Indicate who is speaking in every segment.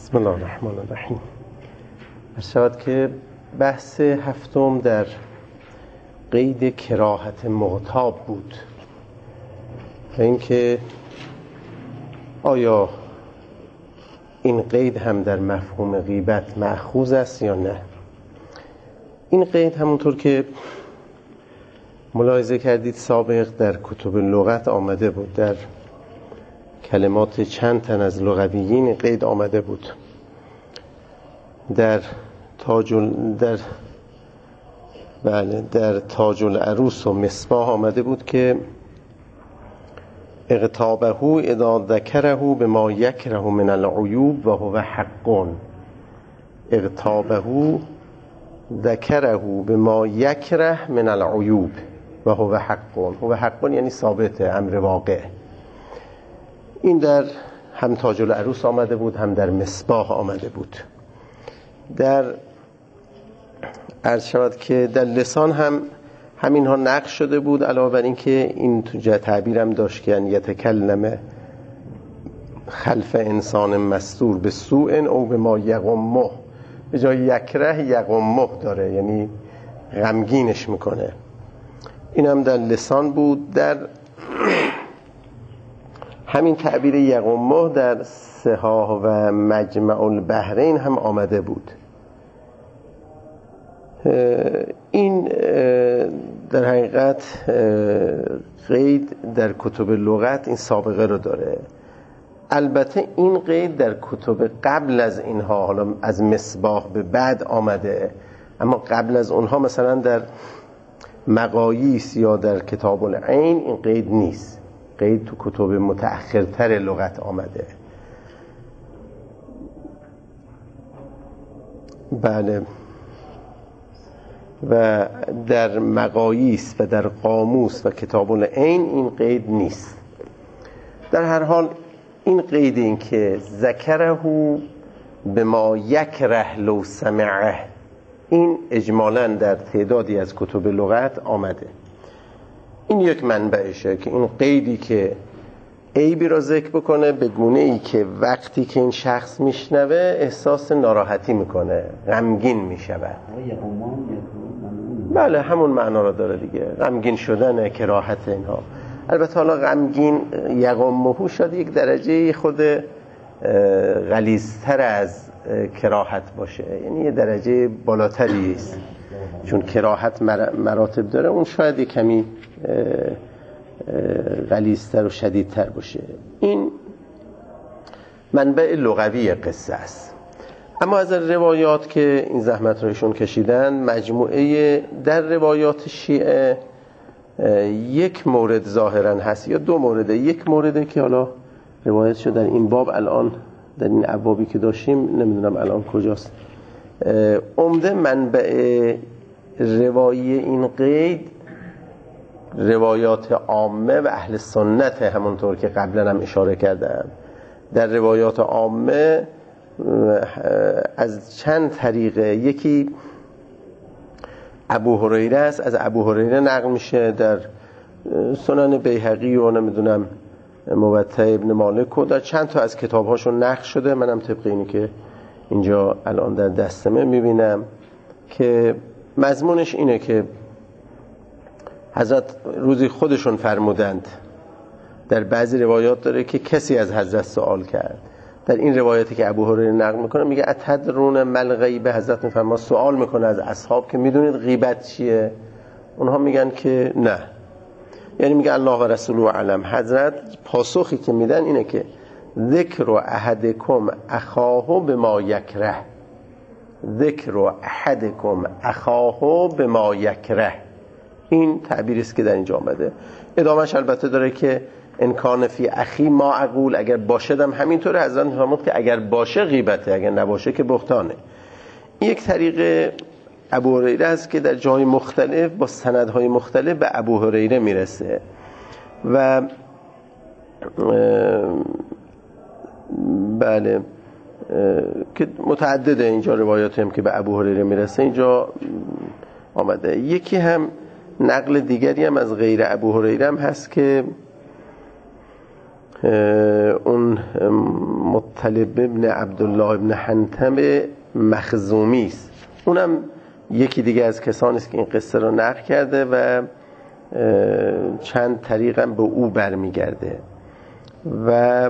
Speaker 1: بسم الله الرحمن الرحیم. شود که بحث هفتم در قید کراهت مغتاب بود و اینکه آیا این قید هم در مفهوم غیبت مأخوذ است یا نه. این قید همونطور که ملاحظه کردید سابق در کتب لغت آمده بود، در کلمات چند تن از لغویین قید آمده بود. در تاج العروس و مصباح آمده بود که اغتابه اذا ذکره بما یکره من العیوب و هو حق. اغتابه ذکره بما یکره من العیوب و هو حق. هو حق یعنی ثابت، امر واقع. این در هم تاج العروس آمده بود، هم در مصباح آمده بود. در عرض شود که در لسان هم همینها نقش شده بود، علاوه بر این که این تو تعبیرم داشت که یتکلم خلف انسان مستور به سوء او به ما یغمه، به جای یکره یغمه داره، یعنی غمگینش میکنه. این هم در لسان بود. در همین تعبیر یغمه در صحاح و مجمع البحرین هم آمده بود. این در حقیقت قید در کتب لغت این سابقه رو داره. البته این قید در کتب قبل از اینها، حالا از مصباح به بعد آمده، اما قبل از اونها مثلا در مقاییس یا در کتاب العین این قید نیست. قید تو کتب متأخرتر لغت آمده. بله. و در مقاییس و در قاموس و کتاب العین این قید نیست. در هر حال این قید، این که ذکره بما یکره لو سمعه، این اجمالاً در تعدادی از کتب لغت آمده. این یک منبعشه که این قیدی که عیبی را ذکر بکنه به گونه ای که وقتی که این شخص میشنوه احساس ناراحتی میکنه، غمگین میشود. بله، همون معنا را داره دیگه، غمگین شدن، کراهت اینها. البته حالا غمگین یغمه شاید یک درجه خود غلیظتر از کراهت باشه، یعنی یه درجه بالاتری است، چون کراهت مراتب داره. اون شاید یک کمی غلیظتر و شدیدتر باشه. این منبع لغوی قصه است. اما از روایات که این زحمت رایشون کشیدن، مجموعه در روایات شیعه یک مورد ظاهرا هست یا دو مورده. یک مورده که حالا روایت شد در این باب، الان در این ابوابی که داشتیم نمیدونم الان کجاست. عمده منبع روایی این قید روایات عامه و اهل سنت، همونطور که قبلا هم اشاره کردم. در روایات عامه از چند طریقه، یکی ابو هریره است، از ابو هریره نقل میشه در سنن بیهقی و نمیدونم موطأ ابن مالک و در چند تا از کتابهاشون نقل شده. منم طبق اینی که اینجا الان در دستمه میبینم که مضمونش اینه که حضرت روزی خودشون فرمودند، در بعضی روایات داره که کسی از حضرت سوال کرد. در این روایاتی که ابو هریره نقل میکنه میگه اتدرون مل غیبه، حضرت میفرما سوال میکنه از اصحاب که میدونید غیبت چیه؟ اونها میگن که نه، یعنی میگه الله و رسوله اعلم. حضرت پاسخی که میدن اینه که ذکر احدکم اخاه بما یکره، ذکر احدکم اخاه بما یکره. این تعبیری است که در اینجا آمده. ادامهش البته داره که ان کان فی اخی ما اقول، اگر باشه هم همینطوره. حضرت میفرمود که اگر باشه غیبته، اگر نباشه که بهتانه. این یک طریق ابو هریره است که در جای مختلف با سندهای مختلف به ابو هریره میرسه و بله که متعدده اینجا روایات هم که به ابو هریره میرسه اینجا آمده. یکی هم نقل دیگری هم از غیر ابو هریره هم هست که اون مطلب ابن عبدالله ابن حنتم مخزومی است. اونم یکی دیگه از کسانی است که این قصه رو نقل کرده و چند طریقم به او برمیگرده و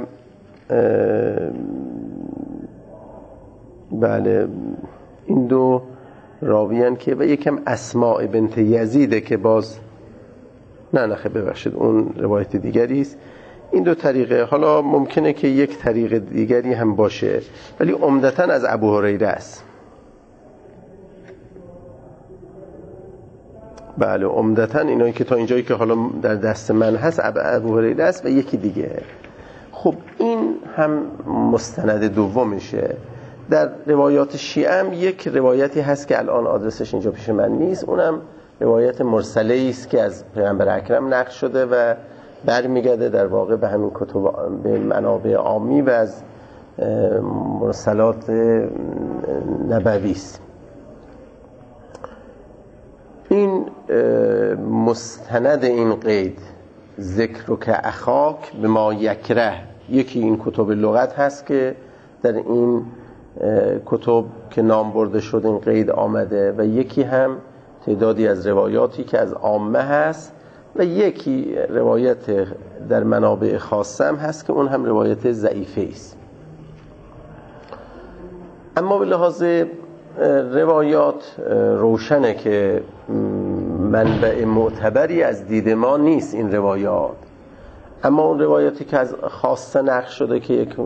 Speaker 1: بله این دو راویان که و یکم اسماء بنت یزیده که باز نه ببخشید اون روایت دیگری است. این دو طریقه، حالا ممکنه که یک طریق دیگری هم باشه ولی عمدتاً از ابو هریره است. بله عمدتاً اینایی که تا اینجایی که حالا در دست من هست ابو هریره است و یکی دیگه. خب این هم مستند دومشه. در روایات شیعه هم یک روایتی هست که الان آدرسش اینجا پیش من نیست، اونم روایت مرسله است که از پیغمبر اکرم نقل شده و برمیگرده در واقع به همین کتب به منابع عامی و از مرسلات نبوی است. این مستند این قید ذکر که اخاک به ما یکره، یکی این کتب لغت هست که در این کتب که نام برده شد این قید آمده و یکی هم تعدادی از روایاتی که از عامه هست و یکی روایت در منابع خاصه هم هست که اون هم روایت ضعیفه است. اما به لحاظ روایات روشنه که منبع معتبری از دید ما نیست این روایات، اما اون روایاتی که از خاصه نقل شده که یک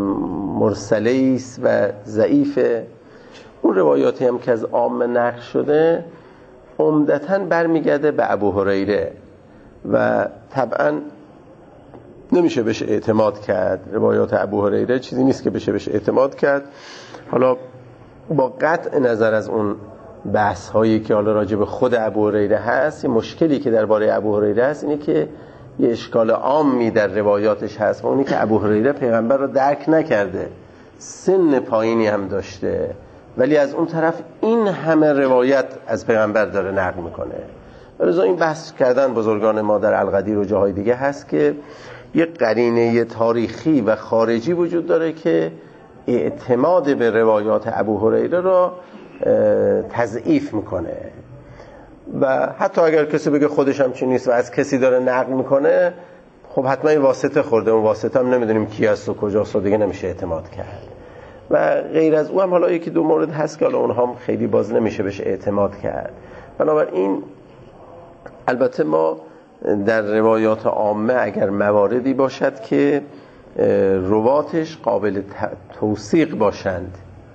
Speaker 1: مرسله است و ضعیفه، اون روایاتی هم که از عامه نقل شده عمدتاً برمیگرده به ابو هریره و طبعاً نمیشه بهش اعتماد کرد. روایات ابو هریره چیزی نیست که بشه بهش اعتماد کرد. حالا با قطع نظر از اون بحث هایی که حالا راجع به خود ابو هریره هست، یه مشکلی که درباره ابو هریره هست اینه که یه اشکال عامی در روایاتش هست و اونی که ابو هریره پیغمبر رو درک نکرده، سن پایینی هم داشته، ولی از اون طرف این همه روایت از پیغمبر داره نقل میکنه. لذا این بحث کردن بزرگان ما در القدیر و جاهای دیگه هست که یه قرینه تاریخی و خارجی وجود داره که اعتماد به روایات ابو هریره را تضعیف میکنه و حتی اگر کسی بگه خودش هم چی نیست و از کسی داره نقل میکنه، خب حتما این واسطه خورده، اون واسطه هم نمیدونیم کی است و کجاست و دیگه نمیشه اعتماد کرد. و غیر از او هم حالا یکی دو مورد هست که حالا اونها هم خیلی باز نمیشه بهش اعتماد کرد. بنابراین البته ما در روایات عامه اگر مواردی باشد که رواتش قابل توثیق باشند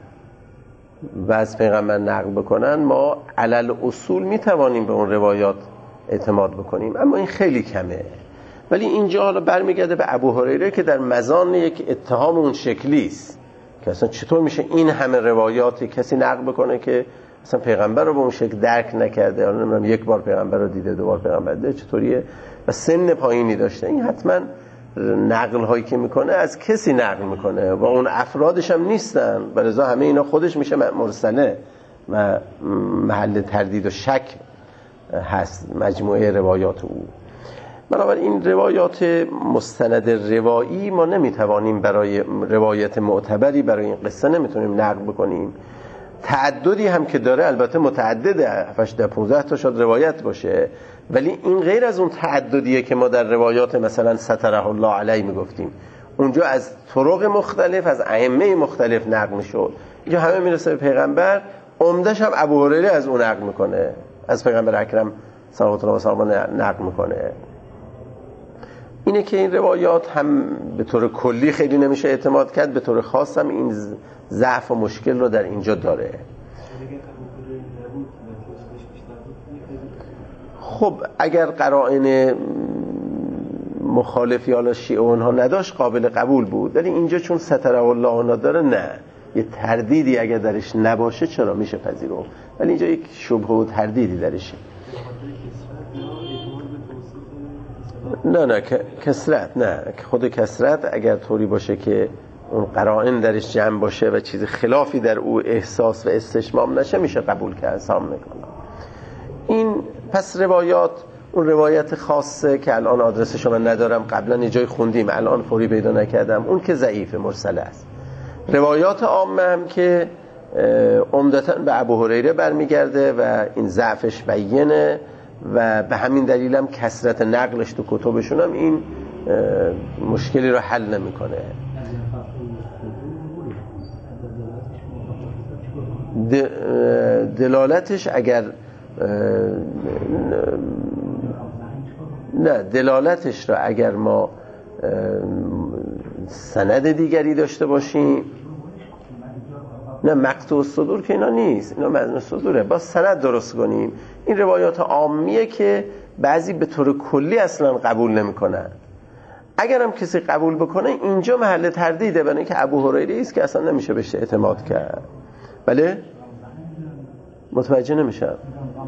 Speaker 1: و از پیغمبر نقل بکنن، ما علل اصول میتوانیم به اون روایات اعتماد بکنیم، اما این خیلی کمه. ولی اینجا حالا برمیگرده به ابو هریره که در مزان یک اتهام اون شکلی است که اصلا چطور میشه این همه روایاتی کسی نقل بکنه که اصلا پیغمبر رو به اون شکل درک نکرده، حالا نمیدونم یک بار پیغمبر رو دیده، دو بار پیغمبر دیده، چطوریه و سن پایینی داشته. این حتما نقل هایی که میکنه از کسی نقل میکنه و اون افرادش هم نیستن، بلذا همه اینا خودش میشه مرسله و محل تردید و شک هست مجموعه روایات او. بنابراین این روایات مستند روایی ما نمیتوانیم برای روایت معتبری برای این قصه نمیتونیم نقل بکنیم. تعددی هم که داره البته متعدده، 15 تا شاید روایت باشه، ولی این غیر از اون تعددیه که ما در روایات مثلا ستره الله علیه میگفتیم. اونجا از طرق مختلف از ائمه مختلف نقل میشد، اینجا همه میرسه به پیغمبر، عمدش هم ابو هریره از اون نقل میکنه، از پیغمبر اکرم صلوات الله و سلامه نقل میکنه. اینه که این روایات هم به طور کلی خیلی نمیشه اعتماد کرد، به طور خاص هم این ضعف و مشکل رو در اینجا داره. خب اگر قرائن مخالفی حالا شیعه اونها نداشت قابل قبول بود، ولی اینجا چون ستره الله اونها داره، نه، یه تردیدی اگر درش نباشه چرا میشه پذیرفت، ولی اینجا یک شبهه و تردیدی درشه. نه کسرت، نه، خود کسرت اگر طوری باشه که اون قرائن درش جمع باشه و چیز خلافی در او احساس و استشمام نشه، میشه قبول کرد، سام نکنم. این پس روایات اون روایت خاصه که الان آدرسش من ندارم، قبلا یه جای خوندیم الان فوری پیدا نکردم، اون که ضعیف مرسله است. روایات عامه هم که عمدتاً به ابو هریره برمیگرده و این ضعفش بیینه و به همین دلیل هم کثرت نقلش تو کتبشون هم این مشکلی رو حل نمیکنه. دلالتش اگر نه، دلالتش رو اگر ما سند دیگری داشته باشیم، نه مقطوع الصدور که اینا نیست، اینا متن صدوره، با سند درست کنیم. این روایات عامیه که بعضی به طور کلی اصلا قبول نمیکنن. اگر هم کسی قبول بکنه اینجا محل تردیده، برای اینکه ابو هریره است که اصلا نمیشه بهش اعتماد کرد. بله متوجه نمیشم.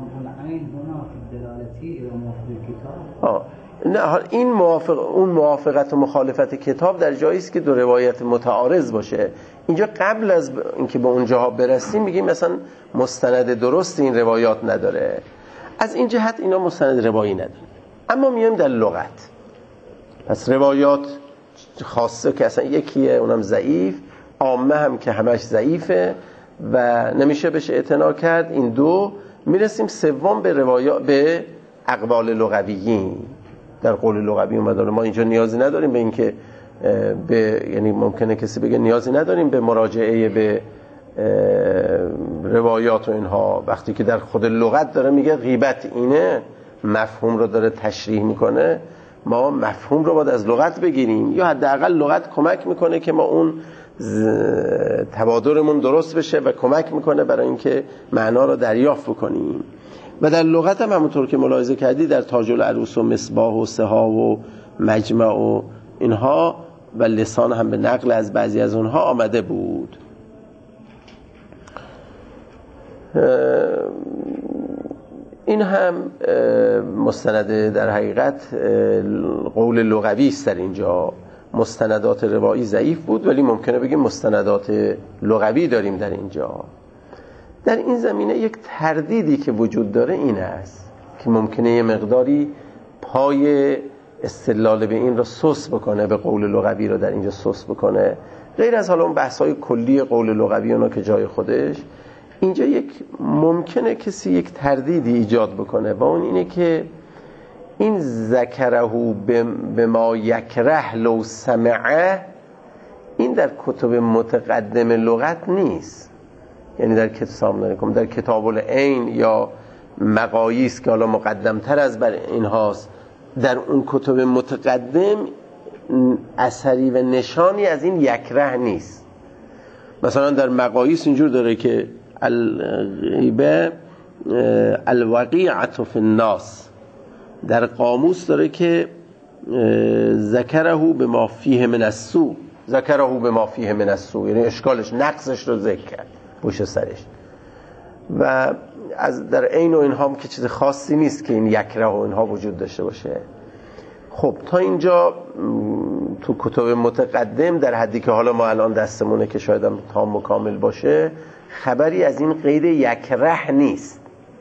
Speaker 1: نه این اون موافقت و مخالفت کتاب در جایی است که دو روایت متعارض باشه. اینجا قبل از اینکه به اونجاها برسیم میگیم مثلا مستند درست این روایات نداره، از این جهت اینا مستند روایی نداره. اما میایم در لغت، پس روایات خاصه که اصلا یکیه اونم ضعیف، عامه هم که همش ضعیفه و نمیشه بهش اعتنا کرد. این دو. میرسیم سوم به روایات، به اقوال لغویین. در قول لغوی اومده، ما اینجا نیازی نداریم به اینکه یعنی ممکنه کسی بگه نیازی نداریم به مراجعه به روایات و اینها، وقتی که در خود لغت داره میگه غیبت اینه، مفهوم رو داره تشریح میکنه، ما مفهوم رو باید از لغت بگیریم، یا حداقل لغت کمک میکنه که ما اون تبادرمون درست بشه و کمک میکنه برای اینکه معنا رو دریافت بکنیم. و در لغت هم همونطور که ملاحظه کردی در تاج العروس و مصباح و سها و مجمع و اینها و لسان هم به نقل از بعضی از اونها آمده بود. این هم مستند در حقیقت قول لغوی است. در اینجا مستندات روایی ضعیف بود، ولی ممکنه بگیم مستندات لغوی داریم در اینجا. در این زمینه یک تردیدی که وجود داره این است که ممکنه یه مقداری پای استدلال به این رو سوس بکنه، به قول لغوی رو در اینجا سوس بکنه، غیر از حالا اون بحث‌های کلی قول لغوی اونا که جای خودش. اینجا یک ممکنه کسی یک تردیدی ایجاد بکنه و اون اینه که این ذکره به ما یکره لو سمعه، این در کتب متقدم لغت نیست. یعنی در کتاب العین یا مقاییس که حالا مقدمتر از بر اینهاست، در اون کتب متقدم اثری و نشانی از این یکره نیست. مثلا در مقاییس اینجور داره که الغیبه الوقیعة فی الناس، در قاموس داره که ذکره به ما فیه من السوء، ذکره به ما فیه من السوء، یعنی اشکالش نقصش رو ذکر کرد پشت سرش. و از در عین و اینها هم که چیز خاصی نیست که این یکره و اینها وجود داشته باشه. خب تا اینجا تو کتب متقدم در حدی که حالا ما الان دستمونه که شاید هم تام و کامل باشه، خبری از این قید یکره نیست.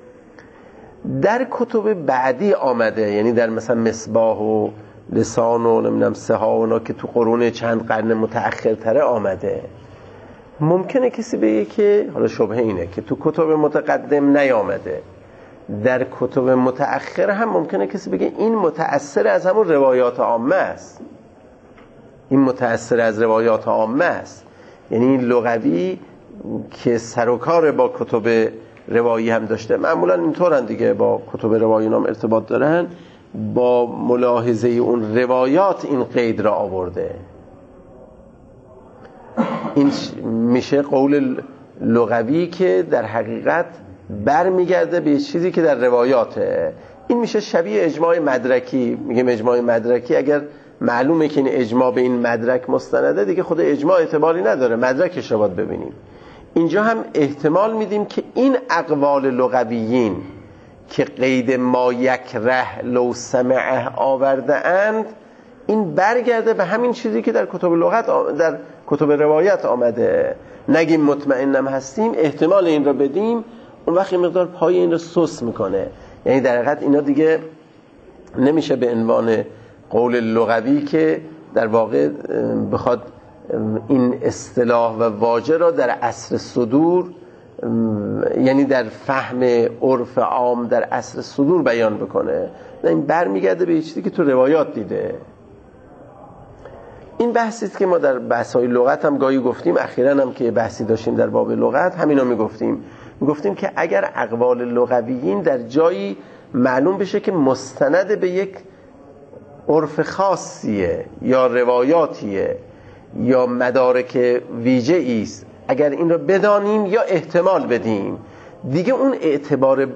Speaker 1: در کتب بعدی آمده، یعنی در مثلا مصباح و لسان و نمیدونم سها و اونا که تو قرون چند قرن متأخرتره آمده. ممکنه کسی بگه که حالا شبهه اینه که تو کتب متقدم نیامده، در کتب متأخر هم ممکنه کسی بگه این متأثر از همون روایات عامه است، این متأثر از روایات عامه است. یعنی این لغوی که سر و کار با کتب روایی هم داشته، معمولا اینطورن دیگه، با کتب روایی هم ارتباط دارن، با ملاحظه اون روایات این قید را آورده. این میشه قول لغوی که در حقیقت برمیگرده به چیزی که در روایاته. این میشه شبیه اجماع مدرکی. میگیم اجماع مدرکی اگر معلومه که این اجماع به این مدرک مستنده، دیگه خود اجماع اعتباری نداره، مدرکش رو باید ببینیم. اینجا هم احتمال میدیم که این اقوال لغویین که قید ما یکره لو سمعه آورده اند، این برگرده به همین چیزی که در کتب لغت در کتب روایت آمده. نگیم مطمئنم هستیم، احتمال این رو بدیم، اون وقت این مقدار پای این رو سوس میکنه. یعنی در حقیقت اینا دیگه نمیشه به عنوان قول لغوی که در واقع بخواد این اصطلاح و واژه را در عصر صدور، یعنی در فهم عرف عام در عصر صدور بیان بکنه. این برمیگرده به چیزی که تو روایات دیده. این بحثی است که ما در بحث‌های لغت هم گاهی گفتیم، اخیراً هم که بحثی داشتیم در باب لغت همینا میگفتیم که اگر اقوال لغویین در جایی معلوم بشه که مستند به یک عرف خاصیه یا روایاتیه یا مدارک ویژه‌ای است، اگر این رو بدانیم یا احتمال بدیم، دیگه اون اعتبار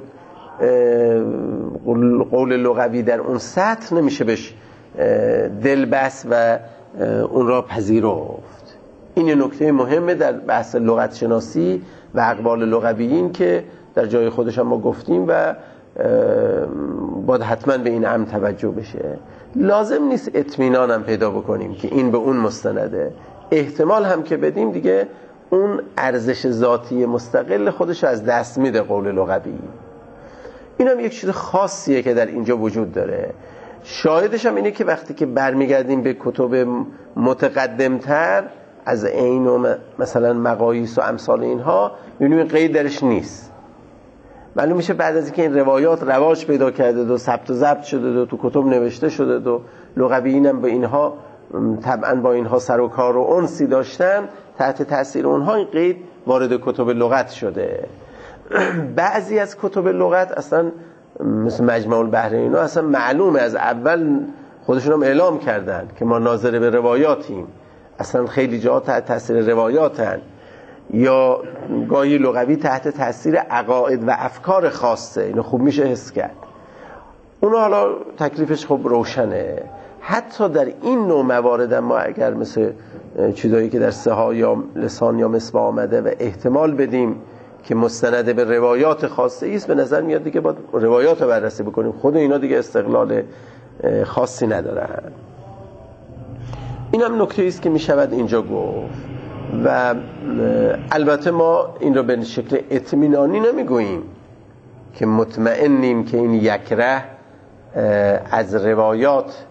Speaker 1: قول لغوی در اون سطح نمیشه بهش دل بست و اون را پذیرفت. این نکته مهمه در بحث لغت شناسی و اقوال لغویین که در جای خودش هم ما گفتیم و باید حتما به این امر توجه بشه. لازم نیست اطمینان هم پیدا بکنیم که این به اون مستنده، احتمال هم که بدیم دیگه اون ارزش ذاتی مستقل خودش از دست میده قول لغوی. این هم یک چیز خاصیه که در اینجا وجود داره. شاهدش هم اینه که وقتی که برمیگردیم به کتب متقدمتر از عین و مثلا مقاییس و امثال اینها، میبینیم قید درش نیست. معلوم میشه بعد از اینکه این روایات رواج پیدا کرده و ثبت و ضبط شده و تو کتب نوشته شده و لغویین هم به اینها طبعا با اینها سر و کار و انسی داشتن، تحت تاثیر اونها این قید وارد کتب لغت شده. بعضی از کتب لغت اصلا مثل مجمع البحرین اصلا معلومه از اول خودشون هم اعلام کردن که ما ناظر به روایاتیم، اصلا خیلی جاها تحت تاثیر روایاتن، یا گاهی لغوی تحت تاثیر عقاید و افکار خاصه. اینو خوب میشه حس کرد. اونو حالا تکلیفش خوب روشنه. حتی در این نوع موارد ما اگر مثل چیزایی که در سها یا لسان یا مصباح آمده و احتمال بدیم که مستند به روایات خاصه ایست، به نظر میاد دیگه باید روایات رو بررسی بکنیم، خود اینا دیگه استقلال خاصی ندارن. این هم نکته ایست که میشود اینجا گفت. و البته ما این رو به شکل اطمینانی نمیگوییم که مطمئنیم که این یک ره از روایات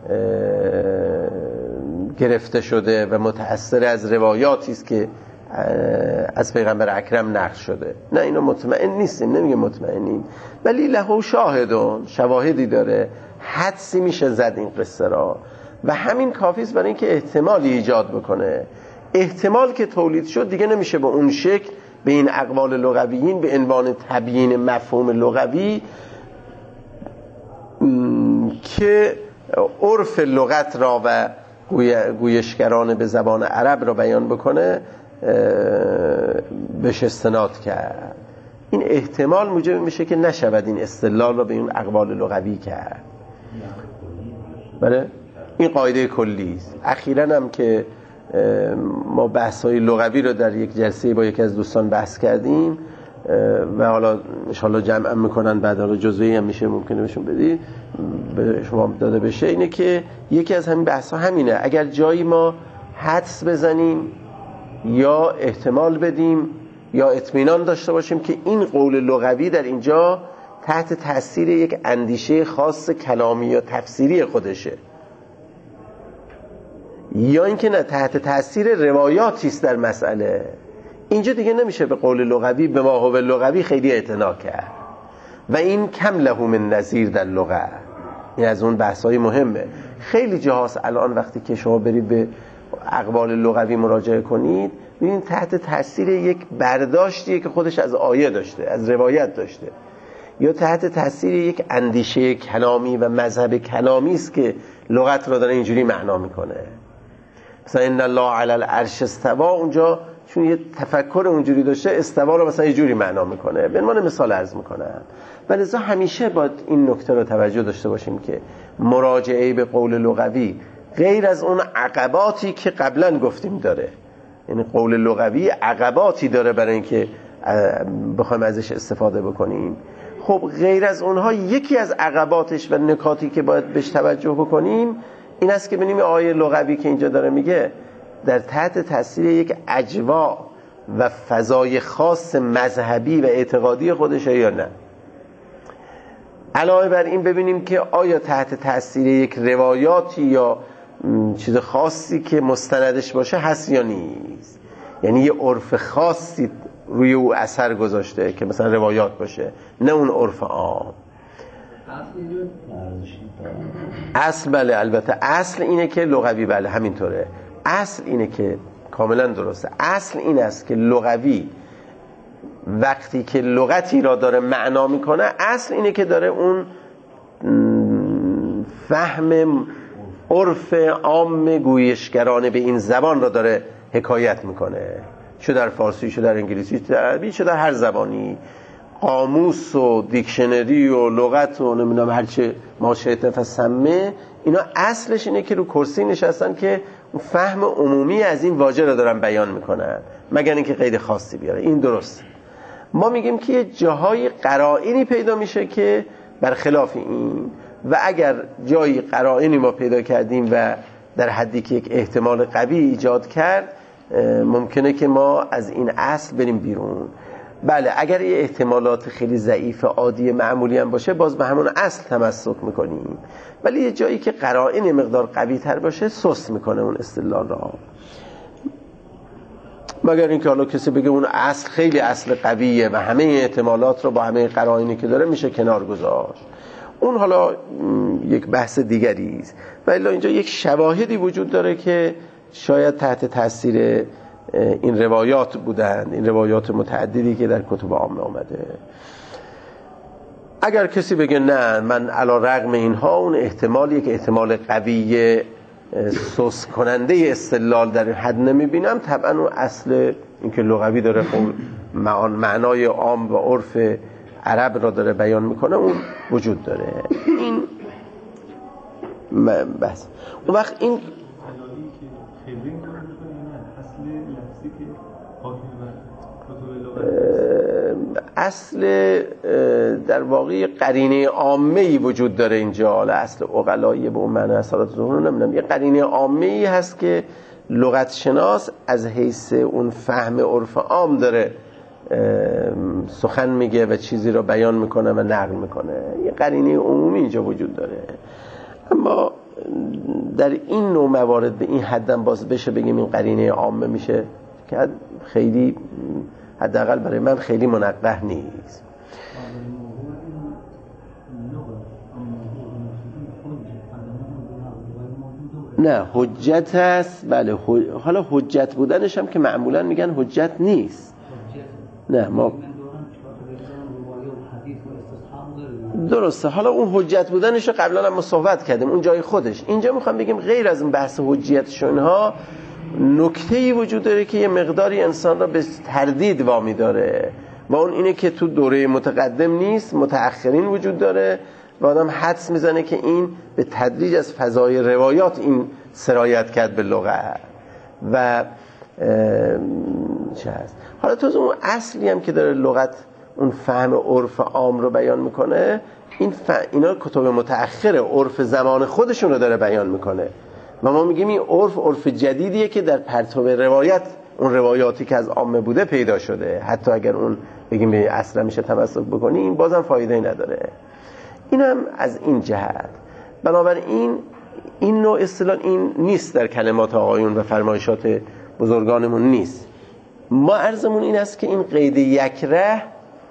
Speaker 1: گرفته شده و متأثر از روایاتی است که از پیغمبر اکرم نقل شده. نه، اینو مطمئن نیستیم، نمیگه مطمئنیم، ولی له شاهدون، شواهدی داره، حدسی میشه زد این قصه را و همین کافی است برای اینکه احتمالی ایجاد بکنه. احتمال که تولید شد دیگه نمیشه به اون شکل به این اقوال لغویین به عنوان تبیین مفهوم لغوی که عرف لغت را و گویشگران به زبان عرب را بیان بکنه بهش استناد کرد. این احتمال موجب میشه که نشود این استدلال را به این اقوال لغوی کرد. بله، این قاعده کلی است. اخیراً هم که ما بحث‌های لغوی رو در یک جلسه با یکی از دوستان بحث کردیم و حالا انشالله جمع میکنن بعد، حالا جزئی هم میشه ممکنه بهشون بدید به شما داده بشه، اینه که یکی از همین بحث‌ها همینه. اگر جایی ما حدس بزنیم یا احتمال بدیم یا اطمینان داشته باشیم که این قول لغوی در اینجا تحت تاثیر یک اندیشه خاص کلامی یا تفسیری خودشه، یا اینکه نه تحت تاثیر روایاتی است در مسئله، اینجا دیگه نمیشه به قول لغوی به ما هو لغوی خیلی اعتنا کرد و این کم له من نظیر در لغت. این از اون بحث‌های مهمه. خیلی جاهاست الان وقتی که شما برید به اقوال لغوی مراجعه کنید ببینید تحت تاثیر یک برداشتیه که خودش از آیه داشته، از روایت داشته، یا تحت تاثیر یک اندیشه کلامی و مذهب کلامی است که لغت را داره اینجوری معنا میکنه. مثلا ان الله علی العرش استوى، اونجا چون یه تفکر اونجوری داشته استوا رو مثلا یه جوری معنا میکنه. به عنوان مثال عرض میکنم. ولذا همیشه باید این نکته رو توجه داشته باشیم که مراجعه به قول لغوی غیر از اون عقباتی که قبلا گفتیم داره، یعنی قول لغوی عقباتی داره برای اینکه بخوایم ازش استفاده بکنیم. خب غیر از اونها یکی از عقباتش و نکاتی که باید بهش توجه بکنیم این است که ببینیم آیه لغوی که اینجا داره میگه در تحت تاثیر یک اجواء و فضای خاص مذهبی و اعتقادی خودشه یا نه. علاوه بر این ببینیم که آیا تحت تاثیر یک روایاتی یا چیز خاصی که مستندش باشه هست یا نیست. یعنی یه عرف خاصی روی او اثر گذاشته که مثلا روایات باشه، نه اون عرف عام. اصل بله، البته اصل اینه که لغوی، بله همینطوره. اصل اینه که کاملا درسته. اصل این است که لغوی وقتی که لغتی را داره معنا میکنه، اصل اینه که داره اون فهم عرف عام گویشگران به این زبان را داره حکایت میکنه، چه در فارسی، چه در انگلیسی، چه در عربی، چه در هر زبانی. قاموس و دیکشنری و لغت و نمیدونم هرچه ما شئت فسمه، اینا اصلش اینه که رو کرسی نشستن که فهم عمومی از این واژه را دارن بیان میکنن، مگر اینکه قید خاصی بیاره. این درست. ما میگیم که یه جاهای قرائنی پیدا میشه که برخلاف این، و اگر جایی قرائنی ما پیدا کردیم و در حدی که یک احتمال قوی ایجاد کرد، ممکنه که ما از این اصل بریم بیرون. بله اگر یه احتمالات خیلی ضعیف عادی معمولی هم باشه، باز به همون اصل تمسک میکنیم، ولی یه جایی که قرائن مقدار قوی تر باشه سست میکنه اون استدلال را. مگر اینکه حالا کسی بگه اون اصل خیلی اصل قویه و همه احتمالات رو با همه قرائنی که داره میشه کنار گذاشت، اون حالا یک بحث دیگری است. ولی اینجا یک شواهدی وجود داره که شاید تحت تاثیر این روایات بودند، این روایات متعددی که در کتب عامه آمده. اگر کسی بگه نه، من علی رغم اینها اون احتمالی که احتمال قوی سوس کننده استدلال در این حد نمیبینم، طبعا اون اصل اینکه لغوی داره معنای عام و عرف عرب را داره بیان میکنه اون وجود داره. این بس اون وقت این اصل در واقع قرینه عامه‌ای وجود داره اینجا. حالا اصل عقلایی به اون معنی اصالت ظهور نمیدونم، یه قرینه عامه‌ای هست که لغت شناس از حیث اون فهم عرف عام داره سخن میگه و چیزی رو بیان میکنه و نقل میکنه. یه قرینه عمومی اینجا وجود داره. اما در این نوع موارد به این حدم باز بشه بگیم این قرینه عامه میشه که خیلی، حداقل برای من خیلی منقح نیست. نه حجت هست، بله. حالا حجت بودنش هم که معمولا میگن حجت نیست. نه ما درسته. حالا اون حجت بودنش رو قبلا هم صحبت کردیم، اون جای خودش. اینجا میخوام بگیم غیر از این بحث حجیتشون ها نکته‌ای وجود داره که یه مقداری انسان را به تردید وامی داره، و اون اینه که تو دوره متقدم نیست، متأخرین وجود داره و آدم حدس میزنه که این به تدریج از فضای روایات این سرایت کرد به لغت و چه هست. حالا تو اون اصلی هم که داره لغت اون فهم عرف عام رو بیان میکنه، اینا کتب متأخره عرف زمان خودشون رو داره بیان میکنه و ما میگیم این عرف جدیدیه که در پرتو روایت، اون روایاتی که از عامه بوده پیدا شده. حتی اگر اون بگیم به اصلا میشه تمسک بکنی، این بازم فایده نداره. اینم از این جهت. بنابراین این نوع اصطلاح این نیست در کلمات آقایون و فرمایشات بزرگانمون نیست. ما عرضمون این است که این قید یک ره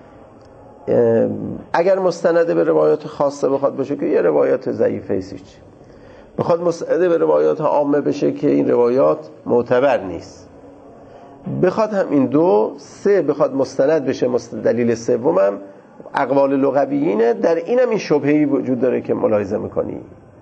Speaker 1: اگر مستنده به روایات خاصه بخواد باشه که یه روایات ضعیفه ایست، بخواد مستنده به روایات عامه بشه که این روایات معتبر نیست، بخواد هم این دو سه بخواد مستند بشه، دلیل سومم اقوال لغویینه. در اینم این شبهه‌ای وجود داره که ملاحظه میکنی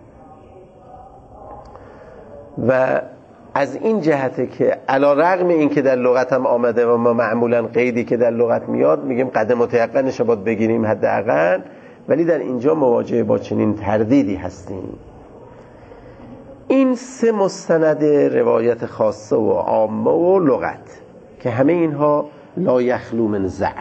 Speaker 1: و از این جهته که علی رغم این که در لغت هم آمده و ما معمولا قیدی که در لغت میاد میگیم قدم متیقنش باید بگیریم حداقل، ولی در اینجا مواجه با چنین تردیدی هستیم. این سه مستند روایت خاصه و عامه و لغت که همه اینها لا یخلو من ضعف.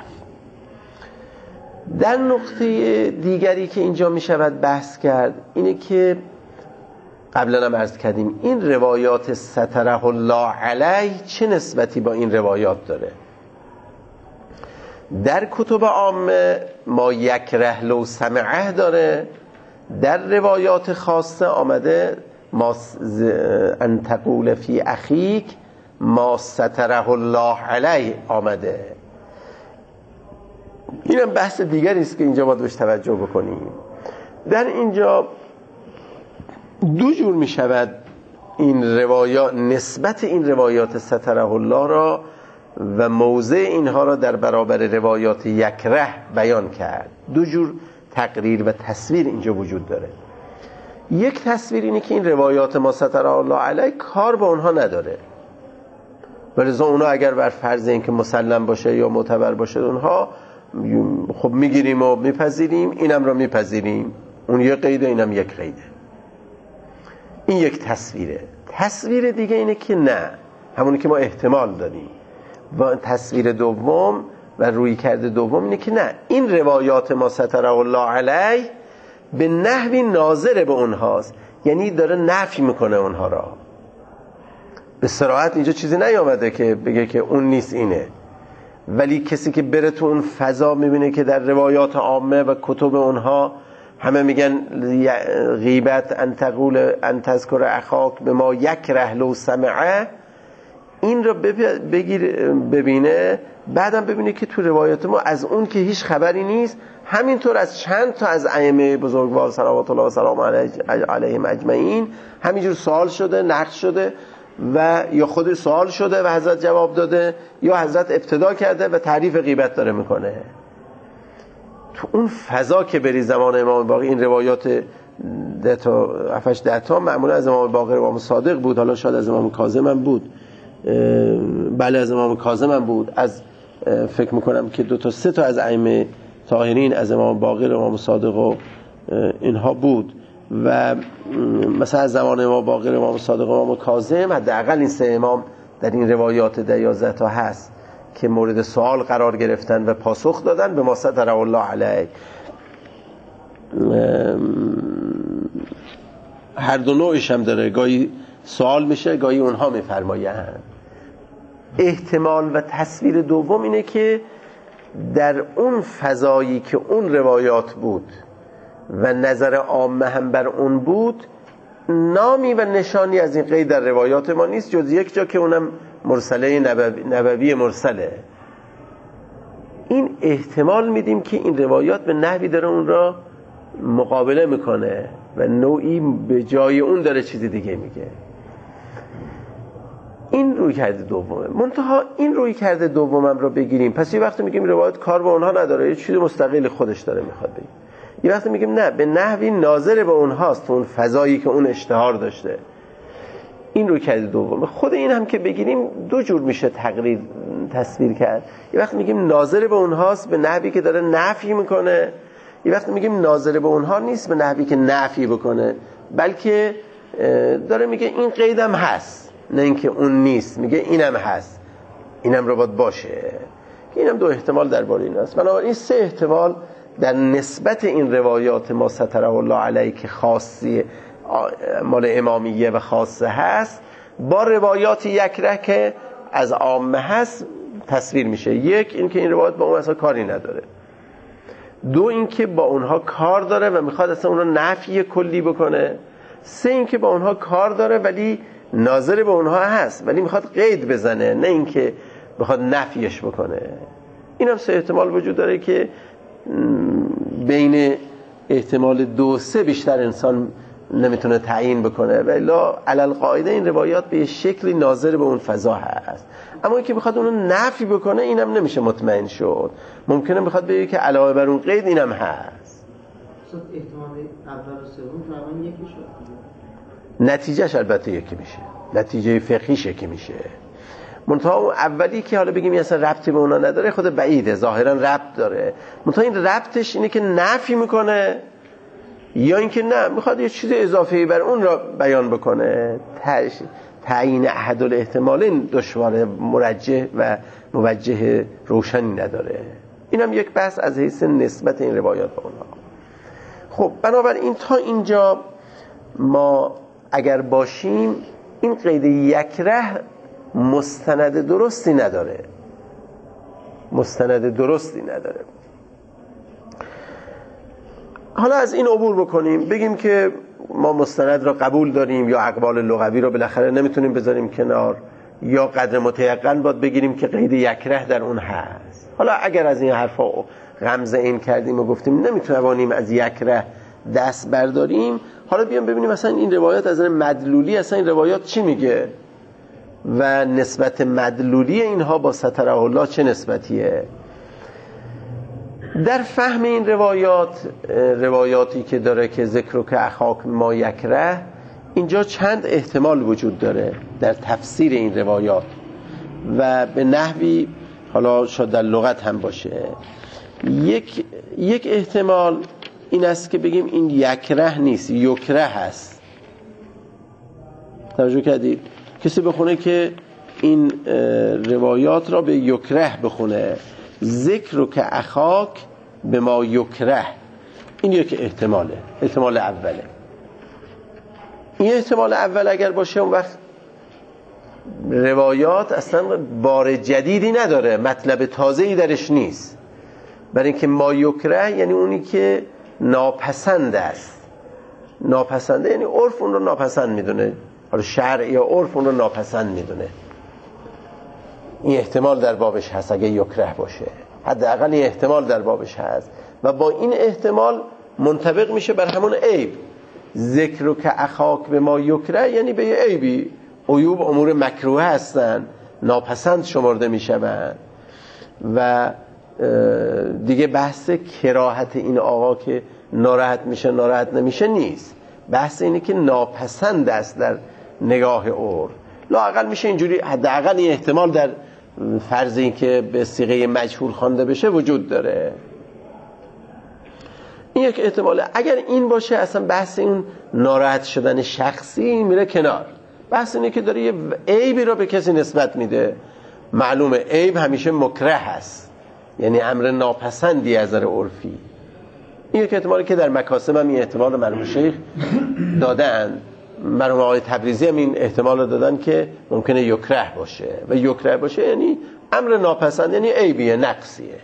Speaker 1: در نقطه دیگری که اینجا می شود بحث کرد اینه که قبلا هم عرض کردیم این روایات ستره الله علیه چه نسبتی با این روایات داره. در کتب عامه ما یکره لو سمعه داره، در روایات خاصه آمده ما ان تقول فی اخیک ما ستره الله علیه آمده. اینم بحث دیگری است که اینجا باید بهش توجه بکنیم. در اینجا دو جور می شود این روایات، نسبت این روایات ستره الله را و موضع اینها را در برابر روایات یکره بیان کرد. دو جور تقریر و تصویر اینجا وجود داره. یک تصویر اینه که این روایات ما ستره الله علیه کار با اونها نداره، ولذا اونها اگر بر فرض این که مسلم باشه یا معتبر باشه اونها خب میگیریم و میپذیریم، اینم را میپذیریم، اون یک قیده اینم یک قیده. این یک تصویره. تصویر دیگه اینه که نه، همونی که ما احتمال داریم. و تصویر دوم و روی کرده دوم اینه که نه، این روایات ما ستره الله علیه به نحوی ناظر به اونهاست، یعنی داره نفی میکنه اونها را. به صراحت اینجا چیزی نیامده که بگه که اون نیست اینه، ولی کسی که بره تو اون فضا میبینه که در روایات عامه و کتب اونها همه میگن غیبت ان تقول ان تذکر اخاک به ما یکره لو سمعه، این رو ببینه، بعدم ببینه که تو روایات ما از اون که هیچ خبری نیست، همینطور از چند تا از ائمه بزرگوار صلوات الله و سلام علیهم اجمعین همینجور سوال شده، نقد شده و یا خود سوال شده و حضرت جواب داده یا حضرت ابتدا کرده و تعریف غیبت داره میکنه. تو اون فضا که بری زمان امام باقر، این روایات 7-10 معمولا از امام باقر و امام صادق بود، حالا شاید از امام کاظم هم بود، بله از امام کاظم هم بود، از فکر میکنم که 2-3 تا از ائمه طاهرین از امام باقر و امام صادق و اینها بود و مثلا از زمان امام باقر و امام صادق و امام کاظم حداقل این 3 امام در این روایات 11 تا هست که مورد سوال قرار گرفتن و پاسخ دادن به ما ستره الله علیه. هر دو نوعش هم داره، گاهی سوال میشه گاهی اونها میفرمایند. احتمال و تصویر دوم اینه که در اون فضایی که اون روایات بود و نظر عامه هم بر اون بود، نامی و نشانی از این قید در روایات ما نیست جز یک جا که اونم مرسله نبوی مرسله. این احتمال میدیم که این روایات به نحوی داره اون را مقابله میکنه و نوعی به جای اون داره چیزی دیگه میگه. این روی کرده دومه. منتها این روی کرده دومم رو بگیریم، پس یه وقتی میگیم روایت کار با اونها نداره، یه چیز مستقل خودش داره میخواد بگیم. یه وقتی میگیم نه، به نحوی ناظر به اونهاست، اون فضایی که اون اشتهار داشته. این روی کرده دومه. خود این هم که بگیریم دو جور میشه تصویر کرد. یه وقتی میگیم ناظر به اونهاست به نحوی که داره نفی میکنه، یه وقتی میگیم ناظر به اونها نیست به نحوی که نفی بکنه، بلکه داره میگه این قیدم هست، نه اینکه اون نیست، میگه اینم هست، اینم رو باید باشه. اینم دو احتمال درباره این است. بنابراین 3 احتمال در نسبت این روایات ما ستره الله علیه که خاصی مال امامیه و خاصه هست با روایات یکره که از عامه هست تصویر میشه. یک این که این روایات با اون اصلا کاری نداره، 2 این که با اونها کار داره و میخواد اصلا اون رو نفی کلی بکنه، 3 این که با اونها کار داره ولی ناظر به اونها هست ولی میخواد قید بزنه، نه این که بخواد نفیش بکنه. این هم 3 احتمال وجود داره که بین احتمال 2-3 بیشتر انسان نمیتونه تعیین بکنه، ولی علل قاعده این روایات به شکلی ناظر به اون فضا هست. اما اینکه بخواد اونو نفی بکنه اینم نمیشه مطمئن شد، ممکنه بخواد بگه که علاوه بر اون قید اینم هست.
Speaker 2: احتمال اول و سوم تقریبا یکی شد،
Speaker 1: نتیجهش البته یکی میشه، نتیجه فقهیش یکی میشه. منتها اون اولی که حالا بگیم اصلا ربطی به اونا نداره خود بعیده، ظاهرا ربط داره، منتها این ربطش اینه که نفی میکنه یا اینکه نه میخواد یه چیز اضافه‌ای بر اون را بیان بکنه. تعیین احد الاحتمالین دشواره، مرجح و موجه روشنی نداره. اینم یک بحث از حیث نسبت این روایات به اونها. خب بنابراین تا اینجا ما اگر باشیم این قید یکره مستند درستی نداره. مستند درستی نداره. حالا از این عبور بکنیم، بگیم که ما مستند را قبول داریم یا اقوال لغوی را بالاخره نمیتونیم بذاریم کنار، یا قدر متیقن باید بگیریم که قید یکره در اون هست. حالا اگر از این حرفا غمزه این کردیم و گفتیم نمیتونیم از یکره دست برداریم، حالا بیام ببینیم مثلا این روایات از مدلولی، اصلا این روایات چی میگه و نسبت مدلولی اینها با ستره الله چه نسبتیه. در فهم این روایاتی که داره که ذکر که اخاک ما یکره، اینجا چند احتمال وجود داره در تفسیر این روایات و به نحوی حالا شاید در لغت هم باشه. یک احتمال این است که بگیم این یکره نیست، یکره هست. توجه کردید؟ کسی بخونه که این روایات را به یکره بخونه، ذکر که اخاک به ما یکره، این یک احتماله، احتمال اوله. این احتمال اول اگر باشه اون وقت روایات اصلا بار جدیدی نداره، مطلب تازه‌ای درش نیست. برای اینکه ما یکره یعنی اونی که ناپسند است. ناپسنده یعنی عرف اون رو ناپسند میدونه، حالا شرع یا عرف اون رو ناپسند میدونه. این احتمال در بابش هست اگه یکره باشه، حداقل این احتمال در بابش هست و با این احتمال منطبق میشه بر همون عیب. ذکر که اخاک به ما یکره یعنی به یه عیبی، عیوب امور مکروه هستن، ناپسند شمرده میشوند و دیگه بحث کراهت این آقا که ناراحت میشه ناراحت نمیشه نیست، بحث اینه که ناپسند است در نگاه عرف. لااقل میشه اینجوری، حداقل این احتمال در فرض این که به صیغه مجهول خوانده بشه وجود داره. این یک احتماله. اگر این باشه اصلا بحث این ناراحت شدن شخصی میره کنار، بحث اینه که داره یه عیبی رو به کسی نسبت میده. معلومه عیب همیشه مکره هست، یعنی امر ناپسندی از نظر عرفی. این یک احتمالی که در مکاسب هم این احتمال مرحوم شیخ دادن، مرحوم آقای تبریزی هم این احتمال رو دادن که ممکنه یکره باشه و یکره باشه یعنی امر ناپسند، یعنی عیبیه، نقصیه.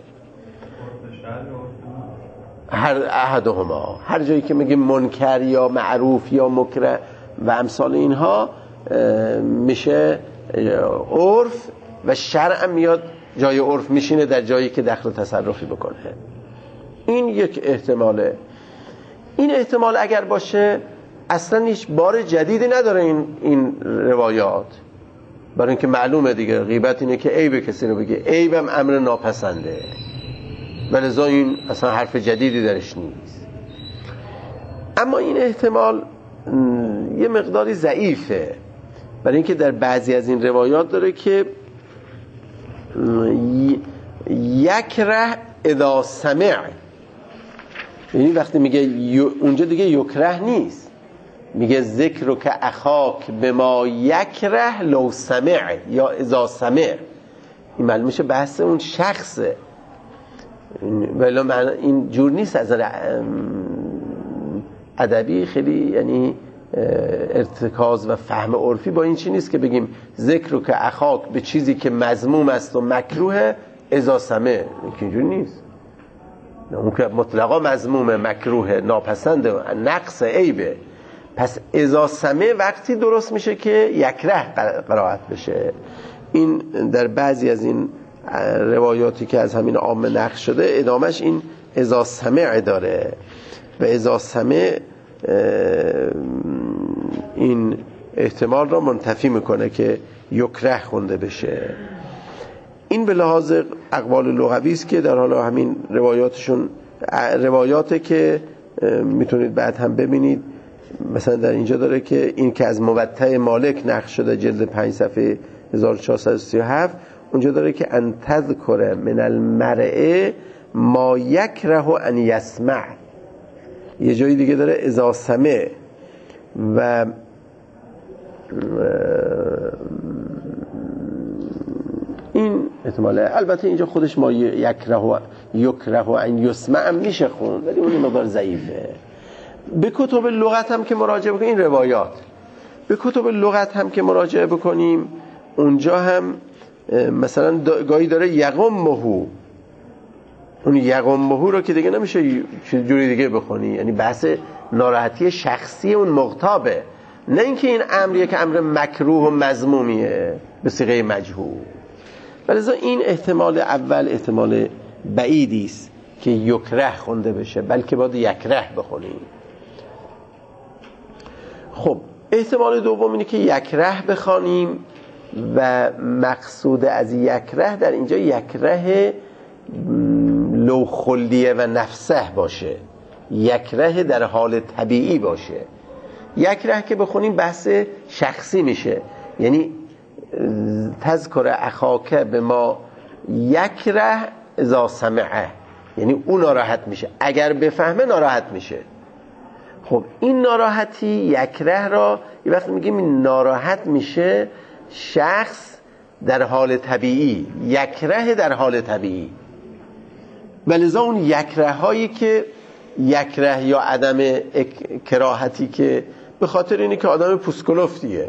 Speaker 1: هر احدهما، هر جایی که میگیم منکر یا معروف یا مکره و امثال اینها میشه عرف و شرع میاد جای عرف میشینه در جایی که دخل تصرفی بکنه. این یک احتماله. این احتمال اگر باشه اصلا هیچ بار جدیدی نداره این روایات، برای اینکه معلومه دیگه غیبت اینه که عیب کسی رو بگه، عیبم امر ناپسنده، ولذا این اصلا حرف جدیدی درش نیست. اما این احتمال یه مقداری ضعیفه، برای اینکه در بعضی از این روایات داره که یکره اذا سمع، یعنی وقتی میگه اونجا دیگه یکره نیست، میگه ذکر که اخاک به ما یکره لو سمع یا اذا سمع. این معلوم میشه بحث اون شخصه، ولی این جور نیست از نظر ادبی. خیلی یعنی ارتکاز و فهم عرفی با این چی نیست که بگیم ذکر که اخاک به چیزی که مذموم است و مکروه اذا سمع، اینجوری نیست. اون که مطلقا مذمومه، مکروه، ناپسنده، نقص، عیبه. پس اذا سمع وقتی درست میشه که یکره قرائت بشه. این در بعضی از این روایاتی که از همین عام نقل شده ادامش این اذا سمع داره و اذا سمع این احتمال را منتفی میکنه که یکره خونده بشه. این به لحاظ اقوال لغوی است که در حال همین روایاتشون، روایاته که میتونید بعد هم ببینید. مثلا در اینجا داره که این که از موطأ مالک نقل شده جلد 5 صفحه 1437، اونجا داره که ان تذکر من المرء ما یکره ان یسمع. یه جایی دیگه داره اذا سمع و این احتماله. البته اینجا خودش ما یکره ان یسمع هم میشه خون، ولی اون مقدار ضعیفه. به کتب لغت هم که مراجعه بکنیم، این روایات به کتب لغت هم که مراجعه بکنیم، اونجا هم مثلا گاهی داره یقمه، اون یقمه رو که دیگه نمیشه جوری دیگه بخونی، یعنی بحث ناراحتی شخصی اون مغتابه، نه اینکه این امر یک امر مکروه و مذمومیه به صیغه مجهول. ولذا این احتمال اول احتمال بعیدی است که یکره خونده بشه، بلکه باید یکره بخونیم. خب احتمال دوم اینه که یکره بخوانیم و مقصود از یکره در اینجا یکره لو خلیه و نفسه باشه، یکره در حال طبیعی باشه. یکره که بخونیم بحث شخصی میشه، یعنی تذکر اخاک به ما یکره اذا سمعه، یعنی اون ناراحت میشه، اگر بفهمه ناراحت میشه. خب این ناراحتی یکره را یه وقت میگیم ناراحت میشه شخص در حال طبیعی، یکره در حال طبیعی. ولذا اون یکره هایی که یکره یا عدم کراهتی که به خاطر اینی که آدم پوسکلفتیه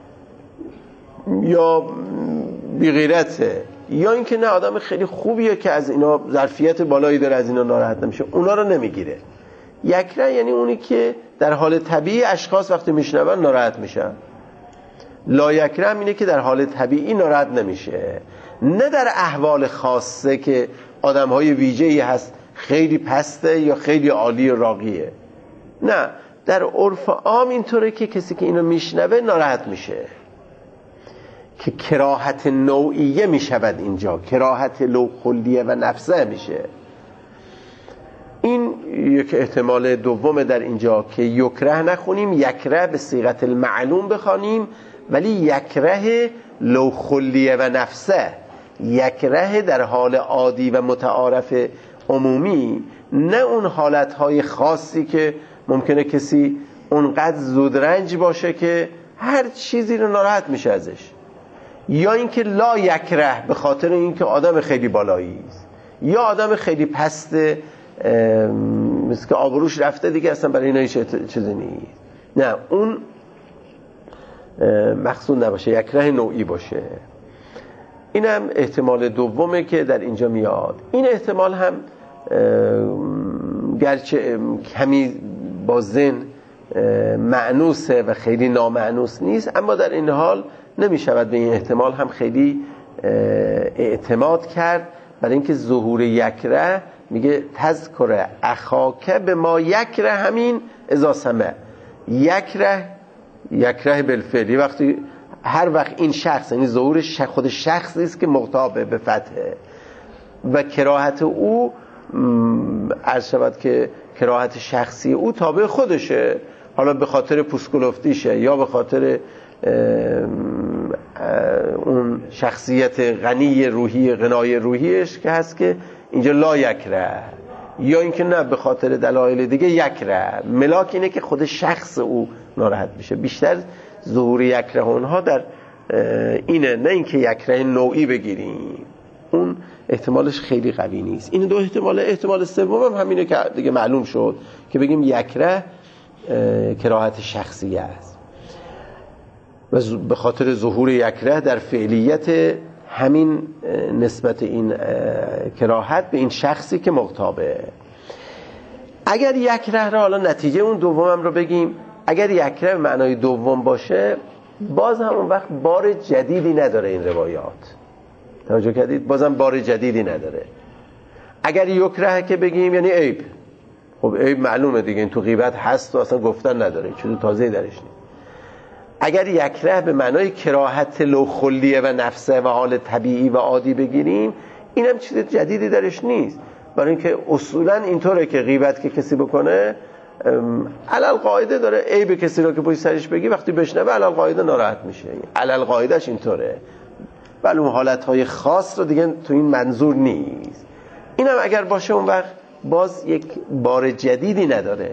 Speaker 1: یا بیغیرته یا اینکه نه آدم خیلی خوبیه که از اینا ظرفیت بالایی داره از اینا ناراحت نمیشه، اونا رو نمیگیره. یکره یعنی اونی که در حال طبیعی اشخاص وقتی میشنون ناراحت میشن. لا یکره هم اینه که در حال طبیعی ناراحت نمیشه، نه در احوال خاصه که آدم‌های ویژه‌ای هست خیلی پسته یا خیلی عالی و راقیه. نه، در عرف عام اینطوره که کسی که اینو میشنوه ناراحت میشه، که کراهت نوعیه میشود اینجا، کراهت لو خلیه و نفسه میشه. این یک احتمال دومه در اینجا که یکره نخونیم، یکره به صیغت المعلوم بخوانیم، ولی یکره لو خلیه و نفسه، یکره در حال عادی و متعارف عمومی، نه اون حالتهای خاصی که ممکنه کسی اونقدر زودرنج باشه که هر چیزی رو ناراحت میشه ازش، یا اینکه لا یکره به خاطر اینکه آدم خیلی بالایی است یا آدم خیلی پسته، مثل که آبروش رفته دیگه اصلا برای اینا هیچ چیزی نیست. نه، اون مقصود نباشه، یکره نوعی باشه. اینم احتمال دومه که در اینجا میاد. این احتمال هم گرچه کمی با ذهن معنوسه و خیلی نامعنوس نیست، اما در این حال نمیشود به این احتمال هم خیلی اعتماد کرد، برای اینکه ظهور یکره میگه تذکر اخاک به ما یکره، همین اذا سمع یکره بالفعل، وقتی هر وقت این شخص، یعنی ظهور خود شخص نیست که مغتابه به فتحه، و کراهت او عرض شود که کراهت شخصی او تابع خودشه، حالا به خاطر پوسکلفتیشه یا به خاطر اون شخصیت غنی روحی، غنای روحیش که هست که اینجا لا یکره، یا اینکه نه به خاطر دلایل دیگه یکره. ملاک اینه که خود شخص او ناراحت میشه. بیشتر ظهور یکره اونها در اینه، نه اینکه یکره نوعی بگیریم، اون احتمالش خیلی قوی نیست. این دو احتمال. احتمال سوم هم همینه که دیگه معلوم شد که بگیم یکره کراهت شخصی است و به خاطر ظهور یکره در فعلیت همین نسبت این کراهت به این شخصی که مغتابه. اگر یکره را، حالا نتیجه اون دومم رو بگیم، اگر یکره به معنای دوم باشه، باز هم اون وقت بار جدیدی نداره این روایات. توجه کردید؟ بازم بار جدیدی نداره. اگر یکره که بگیم یعنی عیب، خب عیب معلومه دیگه، این تو غیبت هست و اصلا گفتن نداره، چیز تازه‌ای درش نیست. اگر یکره به معنای کراهت لو خلیه و نفسه و حال طبیعی و عادی بگیریم، اینم چیز جدیدی درش نیست، برای اینکه اصولا اینطوره که غیبت که کسی بکنه علل قاعده داره عیب کسی رو که پشت سرش بگی وقتی بشنوه علل قاعده ناراحت میشه، علل قاعدهش اینطوره، ولی اون حالتهای خاص رو دیگه تو این منظور نیست. اینم اگر باشه اون وقت باز یک بار جدیدی نداره.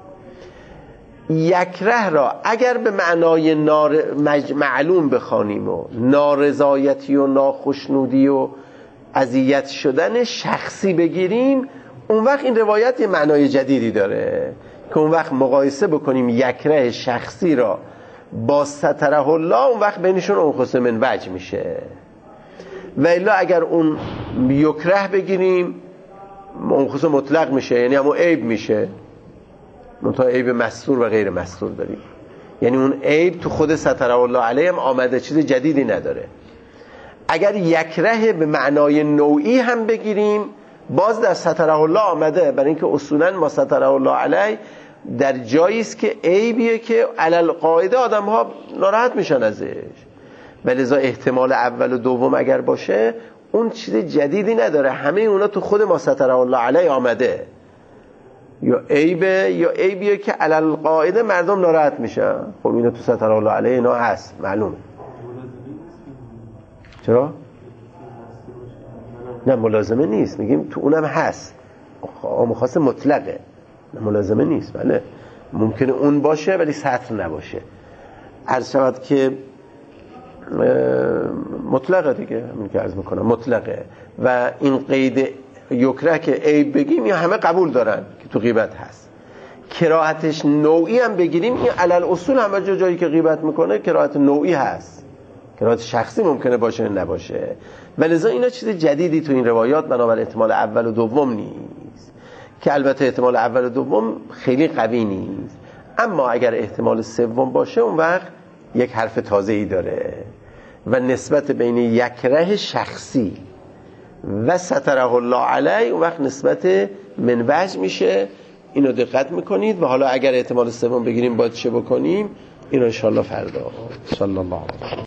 Speaker 1: یکره را اگر به معنای معلوم بخوانیم و نارضایتی و ناخشنودی و اذیت شدن شخصی بگیریم، اون وقت این روایت یه معنای جدیدی داره که اون وقت مقایسه بکنیم یکره شخصی را با ستره الله، اون وقت بینشون انخس من وجه میشه. و الا اگر اون یکره بگیریم منقوص مطلق میشه، یعنی همون عیب میشه، منتها عیب مستور و غیر مستور داریم. یعنی اون عیب تو خود ستره الله علیه هم آمده، چیز جدیدی نداره. اگر یکره به معنای نوعی هم بگیریم باز در ستره الله آمده، برای اینکه اصولا ما ستره الله علیه در جایی است که عیبیه که علل قاعده آدم ها ناراحت میشن ازش، ولذا احتمال اول و دوم اگر باشه اون چیز جدیدی نداره، همه اونا تو خود ما ستره الله علیه آمده. یا عیبه یا عیبیه که علل قاعده مردم ناراحت میشن. خب اینا تو ستره الله علیه اینا هست، معلومه. چرا؟ نه ملازمه نیست، میگیم تو اونم هست، عام خاص مطلقه، نه ملازمه نیست. بله ممکنه اون باشه ولی سطر نباشه. عرض شود که مطلقه دیگه، همین که عرض میکنم مطلقه. و این قید یکره که عیب بگیم یا همه قبول دارن که تو غیبت هست. کراهتش نوعی هم بگیریم، این علل اصول همه جایی که غیبت میکنه کراهت نوعی هست، کراهت شخصی ممکنه باشه نباشه. ولذا اینا چیز جدیدی تو این روایات بنابر احتمال اول و دوم نیست، که البته احتمال اول و دوم خیلی قوی نیست. اما اگر احتمال سوم باشه اون وقت یک حرف تازه‌ای داره و نسبت بین یکره شخصی و ستره الله علیه اون وقت نسبت منوج میشه. اینو دقت میکنید. و حالا اگر احتمال سوم بگیریم باید چه بکنیم، اینو انشاءالله فردا. صلی الله علیه